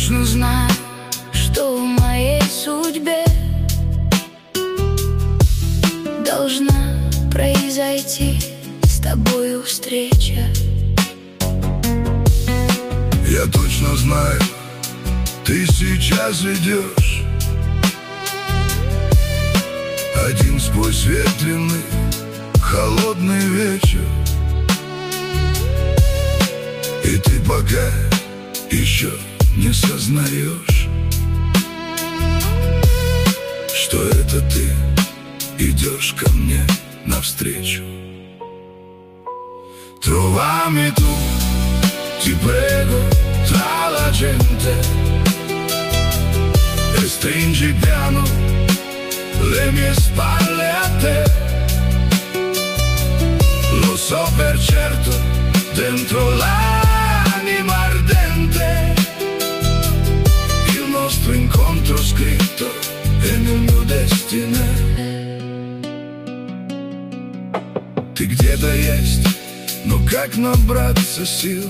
точно знаю, что в моей судьбе должна произойти с тобою встреча. Я точно знаю, ты сейчас идешь один сквозь ветреный холодный вечер. И ты пока еще не сознаешь, что это ты идешь ко мне навстречу. Trovami tu, ti prego, tra la gente, e stringi piano le mie spalle a te. Lo so per certo, dentro l'anima ardente, il nostro incontro scritto è nel mio destino. Ты где-то есть, но как набраться сил,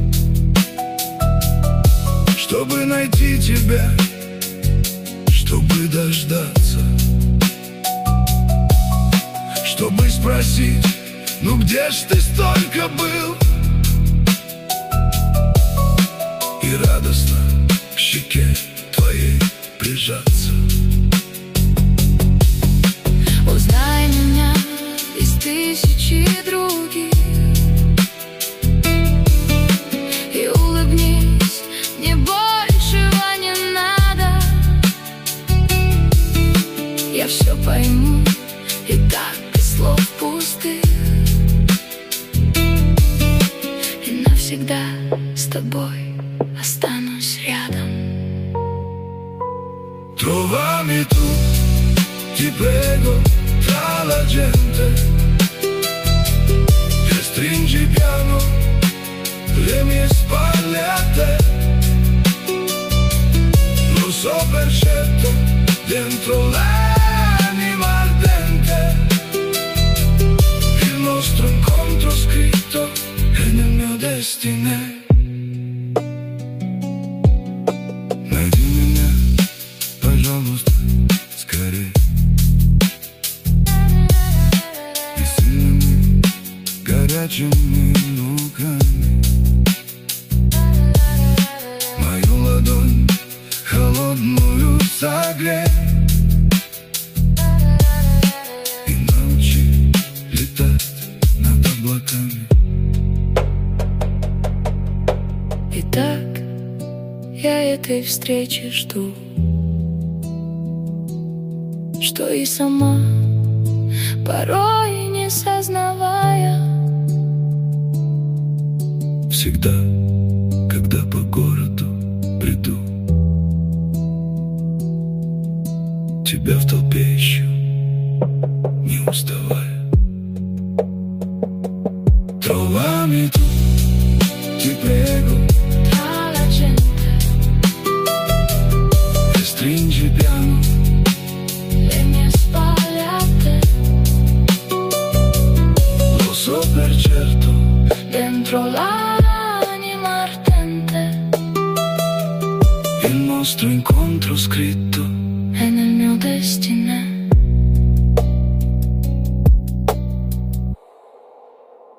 чтобы найти тебя, чтобы дождаться, чтобы спросить: ну где ж ты столько был? И радостно к щеке твоей прижаться. Узнай меня из тысячи других и улыбнись, мне большего не надо. Я все пойму, и так без слов пустых, и навсегда с тобой останусь рядом. Trovami tu, ti prego, tra la gente, e stringi piano le mie spalle a te. Lo so per certo, dentro l'anima ardente, il nostro incontro scritto è nel mio destino. Найди меня, пожалуйста, скорей, и сильными горячими руками мою ладонь холодную согрей и научи летать над облаками. Итак, я этой встречи жду, что и сама, порой не сознавая, всегда, когда по городу приду, тебя в толпе ищу, не уставая. Trovami tu, ti prego, tra la gente, e stringi piano le mie spalle a te. Lo so per certo, Dentro l'anima ardente, il nostro incontro scritto